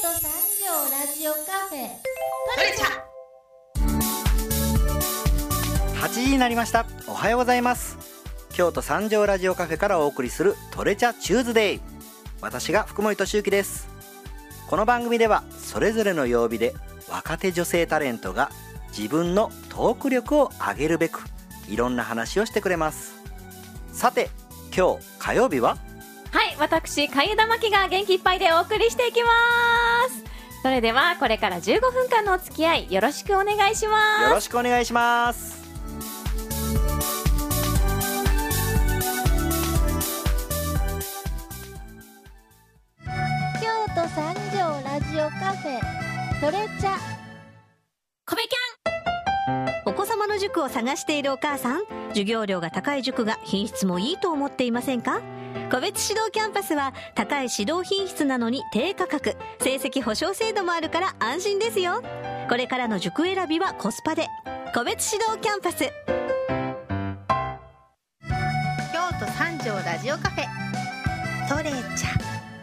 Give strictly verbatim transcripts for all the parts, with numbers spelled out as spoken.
都三条ラジオカフェトレチャはちじになりました。おはようございます。京都三条ラジオカフェからお送りするトレチャチューズデイ。私が福森俊之です。この番組ではそれぞれの曜日で若手女性タレントが自分のトーク力を上げるべくいろんな話をしてくれます。さて今日火曜日は、 はい、私海江田真紀が元気いっぱいでお送りしていきます。それではこれからじゅうごふんかんのお付き合いよろしくお願いします。 よろしくお願いします。 京都三条ラジオカフェトレチャ。 コベキお子様の塾を探しているお母さん、授業料が高い塾が品質もいいと思っていませんか？個別指導キャンパスは高い指導品質なのに低価格、成績保証制度もあるから安心ですよ。これからの塾選びはコスパで個別指導キャンパス。 京都三条ラジオカフェトレチャ。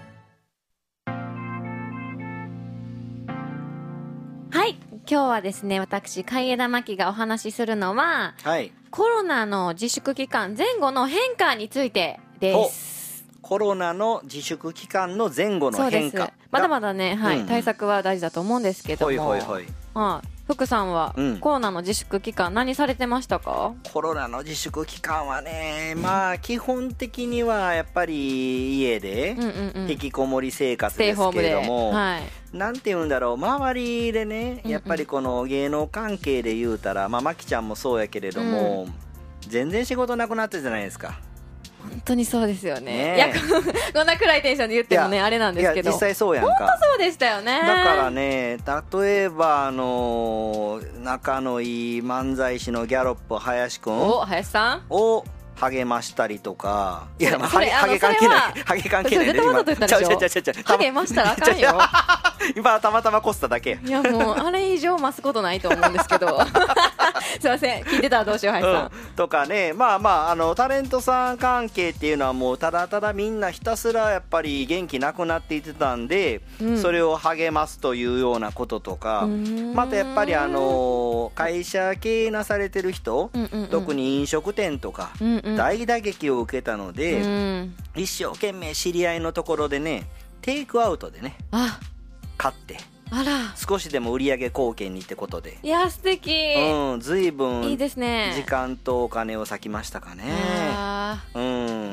はい、今日はですね、私海江田真紀がお話しするのは、 はい、 コロナの自粛期間前後の変化についてです。 コロナの自粛期間の前後の変化、 まだまだね、はい、うん、対策は大事だと思うんですけども、 ほいほいほい、 まあ、福さんは、 うん、 コロナの自粛期間何されてましたか？ コロナの自粛期間はね、まあ基本的にはやっぱり家で引きこもり生活ですけれども、うんうんうん、はい、なんて言うんだろう、周りでね、やっぱりこの芸能関係で言うたら、まあまきちゃんもそうやけれども、うん、全然仕事なくなったじゃないですか。 本当にそうですよ ね, ね。 いやこんな暗いテンションで言ってもねあれなんですけど、 いや実際そうやんか。 本当そうでしたよね。 だからね、例えばあのー、仲のいい漫才師のギャロップ林くんお林さんを励ましたりとか、いや、まあ、ハゲハゲ関係ないハゲ関係ないで、 今ちゃうちゃうちゃうちゃう励ましたらあかんよ。 今たまたまこすっただけ。 いやもうあれ以上増すことないと思うんですけどすいません、聞いてたらどうしよう林さん、 うん、とかね、まあまあ、あのタレントさん関係っていうのはもうただただみんなひたすらやっぱり元気なくなっていってたんで、うん、それを励ますというようなこととか、またやっぱりあの会社経営なされてる人、うんうんうん、特に飲食店とか、うんうん、大打撃を受けたので、うん、一生懸命知り合いのところでね、テイクアウトでね、 あ買ってあら少しでも売上貢献にってことで、 いや素敵、 うん、随分いいですね。 時間とお金を割きましたかね。 あ、 うん、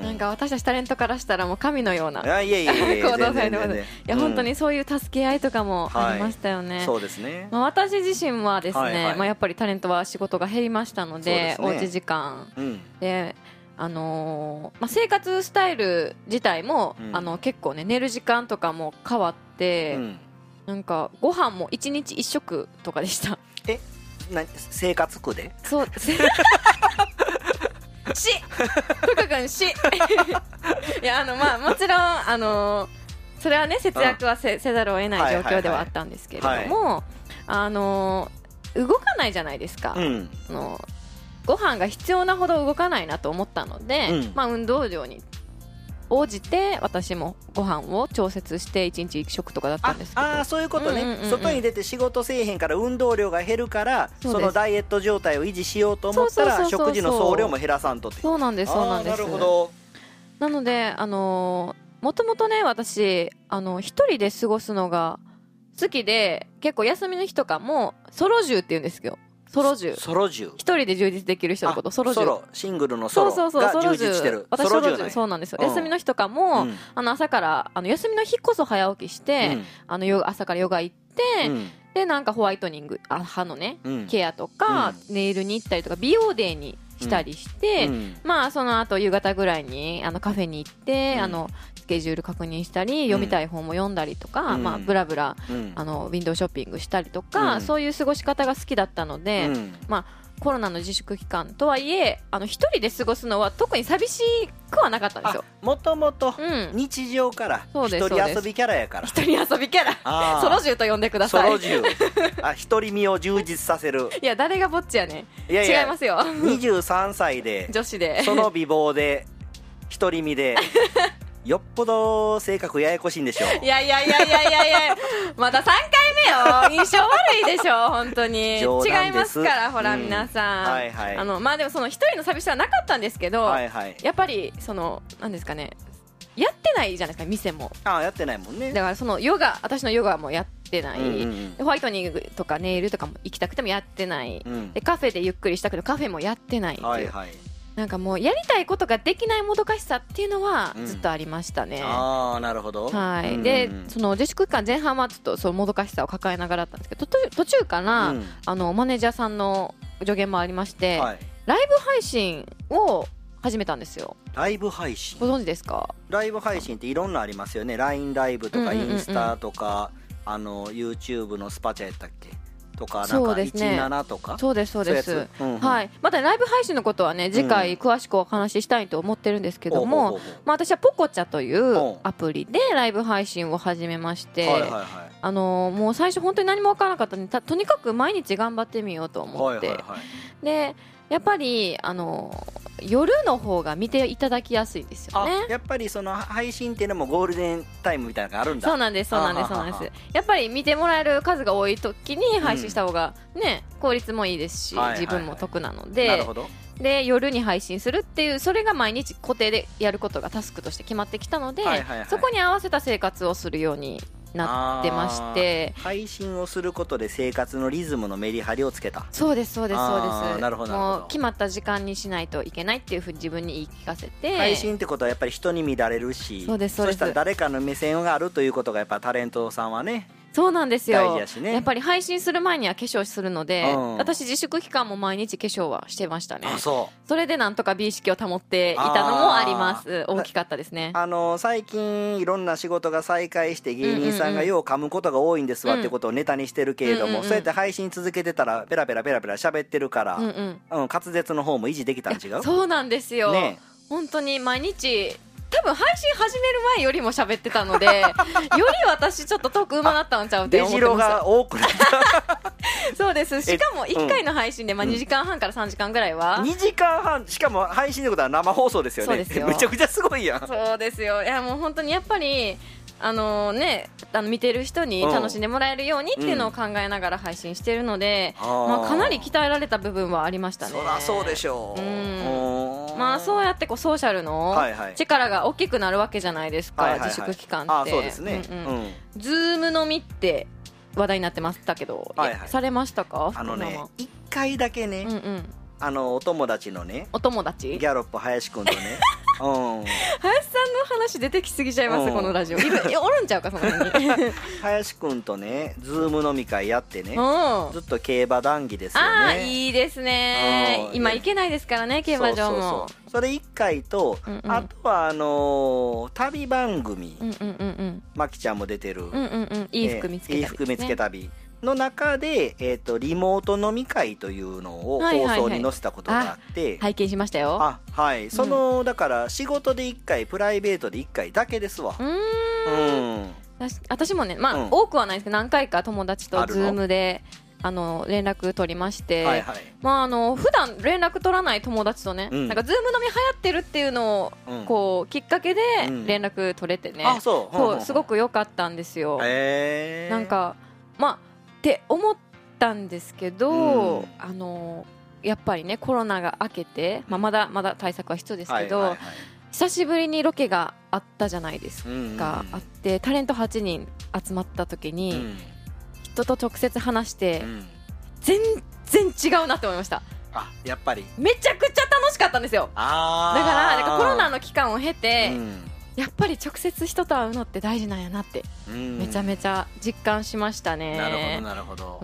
なんか私たちタレントからしたらもう神のようなあ、いやいやいや行動されてます。いや、うん、本当にそういう助け合いとかもありましたよね、はい、 そうですね。 まあ、私自身はですね、 はいはい、 まあ、やっぱりタレントは仕事が減りましたの で, で、ね、おうち時間、うん、であのーまあ、生活スタイル自体も、うん、あの結構ね寝る時間とかも変わって、うん、なんかご飯もいちにちいっ食とかでした。 えな生活苦でそうし福君しいやあの、まあ、もちろんあのそれはね節約は せ,、うん、せざるを得ない状況ではあったんですけれども、はいはいはい、あの動かないじゃないですか、うん、あのご飯が必要なほど動かないなと思ったので、うん、まあ、運動量に応じて私もご飯を調節していちにちいっ食とかだったんですけど、 ああそういうことね、うんうんうんうん、外に出て仕事せえへんから運動量が減るから、そのダイエット状態を維持しようと思ったら食事の総量も減らさんとって。 そうなんですそうなんです。 なるほど。 なのであのー、もともとね私あの一人で過ごすのが好きで、結構休みの日とかもソロ住って言うんですよ。ソロ住、 ソロ住、 一人で充実できる人のことソロ住、 ソロシングルのソロが充実してる。 私ソロ住、そうなんですよ、うん、休みの日とかも、うん、あの朝からあの休みの日こそ早起きして、うん、あのヨ朝からヨガ行って、うん、でなんかホワイトニング、あ歯のね、うん、ケアとか、うん、ネイルに行ったりとか美容デーにしたりして、うん、まあその後夕方ぐらいにあのカフェに行って、うん、あのスケジュール確認したり、読みたい本も読んだりとか、うん、まあ、ブラブラ、うん、あのウィンドウショッピングしたりとか、うん、そういう過ごし方が好きだったので、うん、まあコロナの自粛期間とはいえあの一人で過ごすのは特に寂しくはなかったんですよ。 もともと日常から一人遊びキャラやから、 一人遊びキャラソロジュと呼んでください。 ソロジュあ一人身を充実させるいや誰がぼっちやねん。いやいや違いますよ。 にじゅうさんさいで女子でその美貌で一人身でよっぽど性格ややこしいんでしょう。 いやいやいやいやいやいやまださんかいめよ。印象悪いでしょ本当に。 冗談です。 違いますからほら、うん、皆さん、はいはい、あのまあでもその一人の寂しさはなかったんですけど、はいはい、やっぱりそのなんですかね、やってないじゃないですか店も。 ああやってないもんね。 だからそのヨガ、私のヨガもやってない、うんうんうん、ホワイトニングとかネイルとかも行きたくてもやってない、うん、でカフェでゆっくりしたけどカフェもやってないっていう、はいはい、なんかもうやりたいことができないもどかしさっていうのはずっとありましたね、うん、 ああなるほど、 はい、うん、でその自粛期間前半はちょっとそのもどかしさを抱えながらだったんですけど、途中から、うん、あのマネージャーさんの助言もありまして、はい、ライブ配信を始めたんですよ。 ライブ配信ご存知ですか？ ライブ配信っていろんなありますよね。 ライン ライブとかインスタとか、あの YouTube のスパチャやったっけとか、なんかじゅうななとか、 そうですそうです、うんうん、はい。またライブ配信のことはね次回詳しくお話ししたいと思ってるんですけども、うん、まあ、私はポコチャというアプリでライブ配信を始めまして、はいはいはい、あのー、もう最初本当に何も分からなかったので と, とにかく毎日頑張ってみようと思って、はいはいはい、でやっぱりあのー夜の方が見ていただきやすいですよね。 やっぱりその配信っていうのもゴールデンタイムみたいなのがあるんだ。 そうなんですそうなんですそうなんです。やっぱり見てもらえる数が多い時に配信した方がね、うん、効率もいいですし、はいはいはい、自分も得なので、なるほど。で夜に配信するっていう、それが毎日固定でやることがタスクとして決まってきたので、はいはいはい、そこに合わせた生活をするようになってまして、 配信をすることで生活のリズムのメリハリをつけた。 そうですそうですそうです。 なるほどなるほど。 もう決まった時間にしないといけないっていうふうに自分に言い聞かせて、 配信ってことはやっぱり人に見られるし、 そうですそうです。 そしたら誰かの目線があるということがやっぱタレントさんはね、 そうなんですよ。 大事やしね。 やっぱり配信する前には化粧するので、うん、私自粛期間も毎日化粧はしてましたね。 あ、そう。 それでなんとか美意識を保っていたのもあります。大きかったですね。 あの最近いろんな仕事が再開して芸人さんがよう噛むことが多いんですわってことをネタにしてるけれども、うんうんうん、そうやって配信続けてたらペラペラペラペラ喋ってるから、うんうんうん、滑舌の方も維持できたん違う？ そうなんですよ、ね、本当に毎日多分配信始める前よりも喋ってたのでより私ちょっとトークうまなったんちゃうって思ってました。 出城が多くなったそうです。しかもいっかいの配信でまあにじかんはんからさんじかんぐらいは、 うん、にじかんはん、しかも配信ってことは生放送ですよね。 そうですよ。 めちゃくちゃすごいやん。 そうですよ。いやもう本当にやっぱりあのね、あの見てる人に楽しんでもらえるようにっていうのを考えながら配信してるので、うん、まあ、かなり鍛えられた部分はありましたね。 そりゃそうでしょう、 うん、まあそうやってこうソーシャルの力が大きくなるわけじゃないですか、はいはいはい、自粛期間って。 あ、そうですね、うんうんうん、ズーム飲みって話題になってましたけど、はいはい、されましたか？ あのね、いっかいだけね、うんうん、あのお友達のね、 お友達ギャロップ林くんとねうん、 林さんの話出てきすぎちゃいます、うん、このラジオいるいやおるんちゃうかその辺に林くんとねズーム飲み会やってね、うん、ずっと競馬談義ですよね。 あーいいですね、うん、今行けないですからね競馬場も。そうそうそう、 それいっかいと、うんうん、あとはあのー、旅番組、うんうんうんうん、まきちゃんも出てる、うんうんうん、 いい服見つけ旅、ね、 いい服見つけ旅の中で、えー、とリモート飲み会というのを放送に載せたことがあって、はいはいはい、 拝見しましたよ。 あ、はい、その、うん、だから仕事でいっかいプライベートでいっかいだけですわ。うーん、 私もね、まあ、うん、多くはないですけど何回か友達とズームであの連絡取りまして、はいはい、まあ、あの普段連絡取らない友達とね、うん、なんかズーム飲み流行ってるっていうのを、うん、こうきっかけで連絡取れてね、うん、あ、そう、そう、すごく良かったんですよ。へー、なんかまあって思ったんですけど、うん、あのやっぱりねコロナが明けて、まあ、まだまだ対策は必要ですけど、はいはいはい、久しぶりにロケがあったじゃないですか、うんうんうん、あってタレントはちにん集まった時に、うん、人と直接話して、うん、全然違うなって思いました。 あ、やっぱりめちゃくちゃ楽しかったんですよ。あ、だからなんかコロナの期間を経て、うん、やっぱり直接人と会うのって大事なんやなってめちゃめちゃ実感しましたね。 なるほどなるほど。 うん、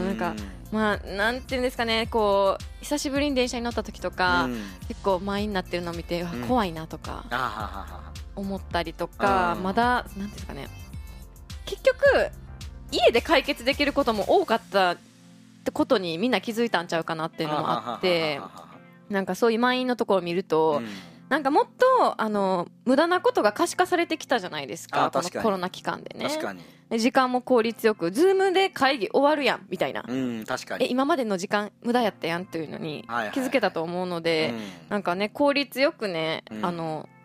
なんかまあなんていうんですかね、こう久しぶりに電車に乗った時とか、うん、結構満員になってるのを見て、うん、怖いなとか思ったりとか、まだなんていうんですかね、結局家で解決できることも多かったってことにみんな気づいたんちゃうかなっていうのもあって、なんかそういう満員のところを見ると、うん、なんかもっとあの無駄なことが可視化されてきたじゃないですか、このコロナ期間でね。確かに時間も効率よくズームで会議終わるやんみたいな、うん、確かにえ今までの時間無駄やったやんっていうのに気づけたと思うので、はいはい、なんかね効率よくね、うん、あの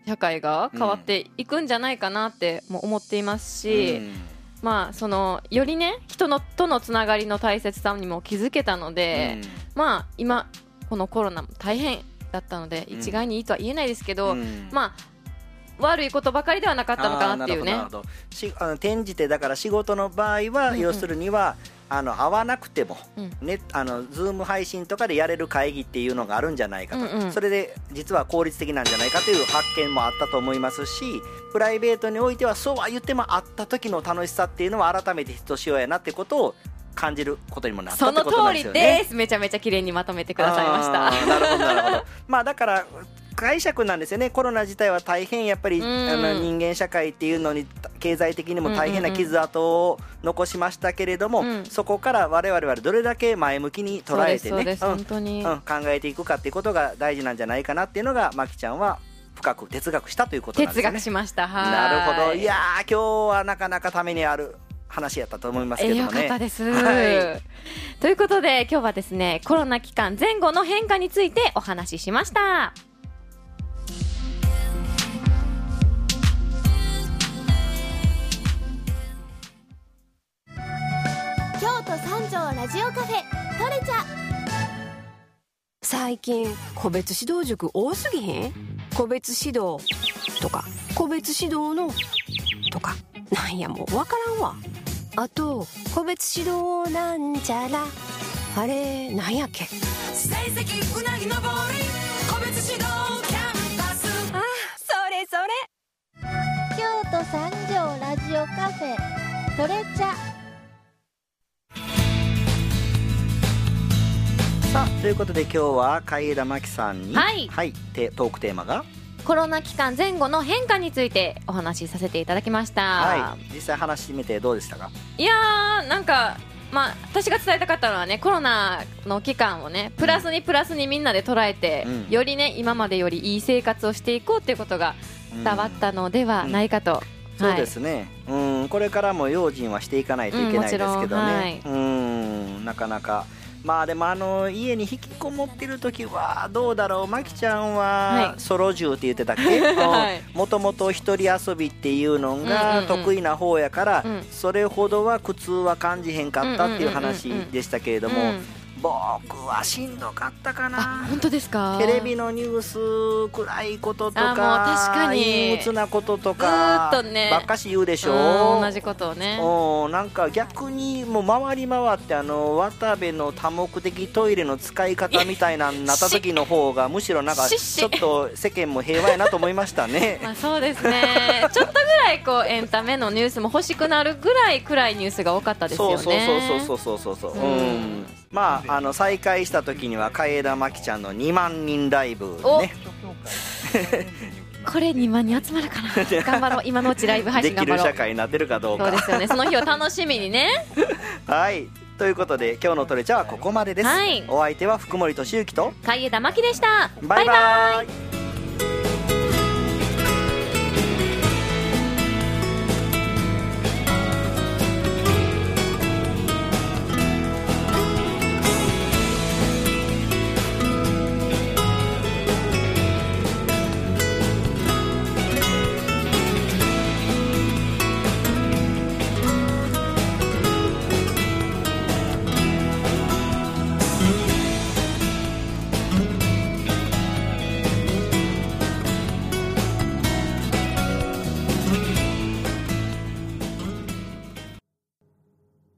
社会が変わっていくんじゃないかなっても思っていますし、うん、まあそのよりね人のとのつながりの大切さにも気づけたので、うん、まあ今このコロナも大変だったので一概にいいとは言えないですけど、うん、まあ悪いことばかりではなかったのかなっていうね。 しあの転じてだから仕事の場合は、うんうん、要するにはあの会わなくても、うんね、あのズーム配信とかでやれる会議っていうのがあるんじゃないかと、うんうん、それで実は効率的なんじゃないかという発見もあったと思いますし、プライベートにおいてはそうは言っても会った時の楽しさっていうのは改めてひとしおやなってことを感じることにもなったってことなんですよね。 その通りです。めちゃめちゃ綺麗にまとめてくださいました。 なるほどなるほど。まあだから解釈なんですよね。コロナ自体は大変やっぱり、うん、あの人間社会っていうのに経済的にも大変な傷跡を残しましたけれども、うんうんうん、そこから我々はどれだけ前向きに捉えてね、 本当に、 うん、考えていくかっていうことが大事なんじゃないかなっていうのがまきちゃんは深く哲学したということなんですね。 哲学しました。はい。 なるほど。いやー今日はなかなかためにある話やったと思いますけどもね。 よかったです、 はい、 ということで今日はですねコロナ期間前後の変化についてお話ししました。 京都三条ラジオカフェトレチャ。 最近個別指導塾多すぎへん？個別指導とか個別指導のとかなんやもうわからんわ。あと個別指導なんちゃらあれなんやっけ？成績うなぎのぼり個別指導キャンパス。あ、それそれ。 京都三条ラジオカフェトレチャ。 さあということで今日は海枝真紀さんに、 はいはい、トークテーマがコロナ期間前後の変化についてお話しさせていただきました。 はい、実際話してみてどうでしたか？ いやーなんかまあ私が伝えたかったのはねコロナの期間をねプラスにプラスにみんなで捉えて、うん、よりね今までよりいい生活をしていこうっていうことが伝わったのではないかと、うんうんそうですね、はい、うんこれからも用心はしていかないといけないですけどね、うんはい、うんなかなかまあでもあの家に引きこもってる時はどうだろう。まきちゃんはソロ銃って言ってたっけ？もともと一人遊びっていうのが得意な方やから、うんうんうん、それほどは苦痛は感じへんかったっていう話でしたけれども、うんうんうんうん僕はしんどかったかな。 本当ですか？ テレビのニュース暗いこととか、 もう確かに陰鬱なこととかずっと、ね、 ばっかし言うでしょ。 同じことをね。 おなんか逆にもう回り回ってあの渡部の多目的トイレの使い方みたいなになった時の方がむしろなんかちょっと世間も平和やなと思いましたね。 まあそうですね。ちょっとぐらいこうエンタメのニュースも欲しくなるぐらい暗いニュースが多かったですよね。 そうそうそうそうそうそうそう。うん。まあ、あの再開した時には海枝真紀ちゃんのにまんにんライブねこれにまんにん集まるかな頑張ろう今のうちライブ配信頑張ろう。 できる社会になってるかどうか。 そうですよねその日を楽しみにねはいということで今日のトレチャはここまでです、はい、お相手は福森俊之と海枝真紀でした。 バイバイ。